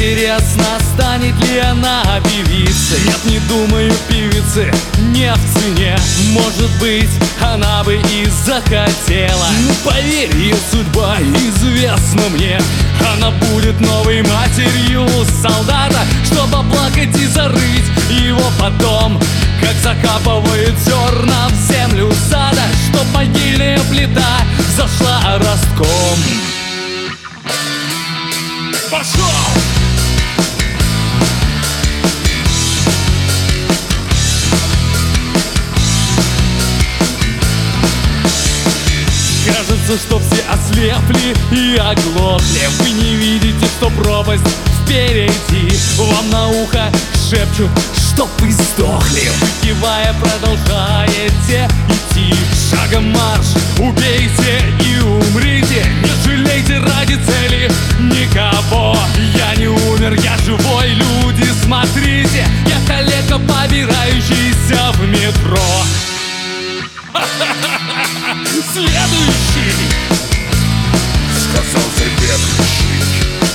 Интересно, станет ли она певицей? Нет, не думаю, певицы не в цене. Может быть, она бы и захотела. Ну, поверь, ее судьба известна мне. Она будет новой матерью солдата, чтобы оплакать и зарыть его потом, как закапывают зерна в землю сада, чтоб могильная плита зашла ростком. Пошел! Кажется, что все ослепли и оглохли. Вы не видите, что пропасть впереди. Вам на ухо шепчут, чтоб вы сдохли. Вы, кивая, продолжаете идти. Шагом марш, убейте и умрите. Не жалейте ради цели никого. Я не умер, я живой, люди, смотрите. Я калека, побирающийся в метро. Следующий, сказал следующий.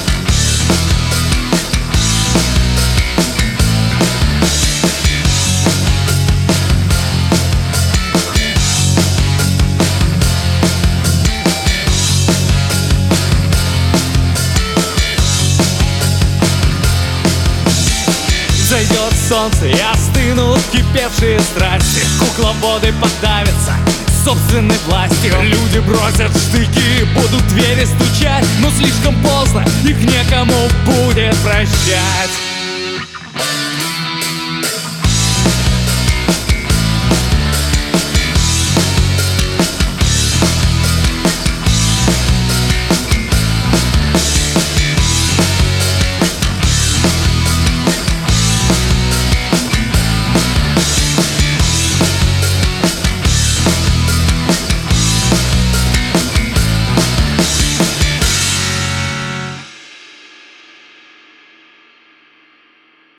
зайдет солнце и остынут кипевшие страсти. Кукловоды подавятся собственной властью. Люди бросят штыки, будут двери стучать, но слишком поздно, их некому будет прощать.